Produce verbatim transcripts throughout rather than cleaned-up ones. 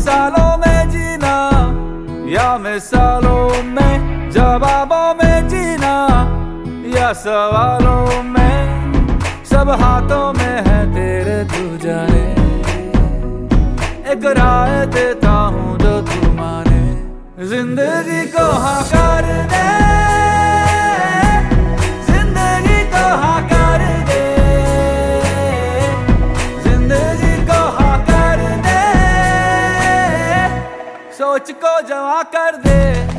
मिसालों में जीना या मिसालों में, जवाबों में जीना या सवालों में, सब हाथों में है तेरे तू जाने। एक राय देता हूँ जो तू माने, जिंदगी को हाँ कर दे, जिंदगी को हाँ कर दे, जिंदगी को हाँ कर दे, सोच को जवा कर दे।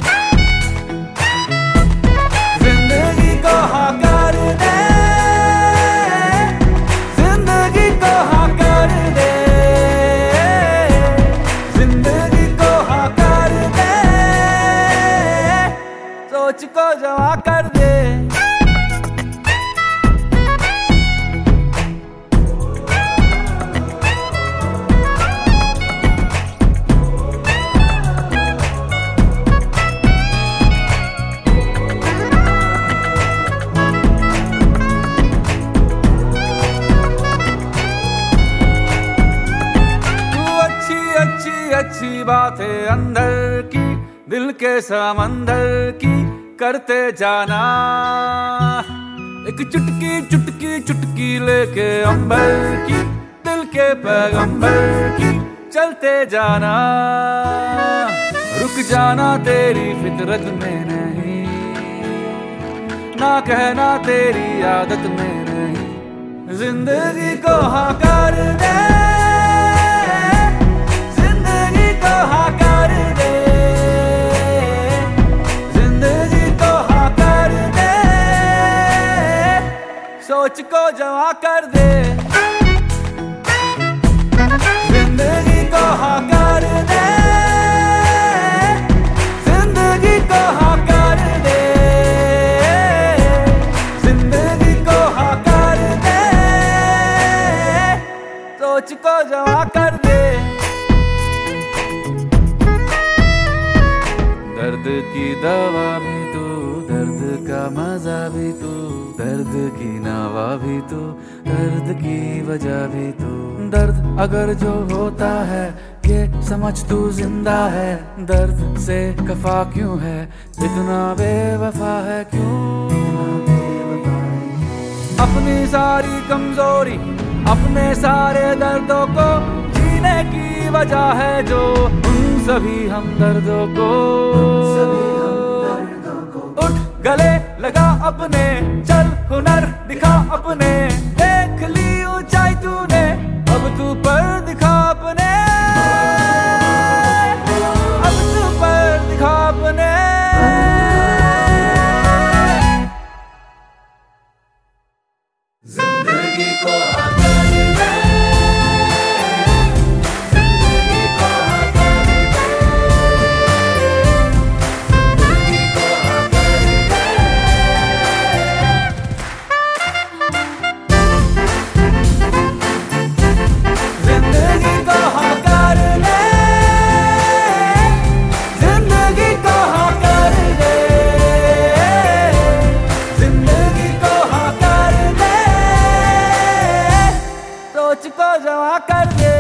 जिंदगी को हाँ कर दे, जिंदगी को हाँ कर दे, जिंदगी को हाँ कर दे, सोच को जवा कर दे। अच्छी बातें अंदर की, दिल के समंदर की करते जाना, एक चुटकी चुटकी चुटकी लेके अंबर की, दिल के पैगंबर की चलते जाना। रुक जाना तेरी फितरत में नहीं, ना कहना तेरी आदत में नहीं, जिंदगी को हाँ कर दे, हाँ कर दे, जिंदगी को हाँ कर दे, सोच को जवा कर दे। जिंदगी को हाँ कर दे, जिंदगी को हाँ कर दे, जिंदगी को हाँ कर दे, सोच को जवा कर दे। दर्द की दवा भी तू, दर्द का मजा भी तू, दर्द की नवा भी तू, दर्द की वजह भी तू। दर्द अगर जो होता है ये समझ तू जिंदा है, दर्द से खफा क्यों है, इतना बेवफा है क्यों। अपनी सारी कमजोरी, अपने सारे दर्दों को जीने की वजह है जो, उन सभी हमदर्दों को उठ गले लगा अपने, चल हुनर दिखा अपने, देख ली ऊंचाई तूने, अब तू पर दिखा अपने, अब तू पर दिखा अपने। जिंदगी को सोच को जवा कर दे।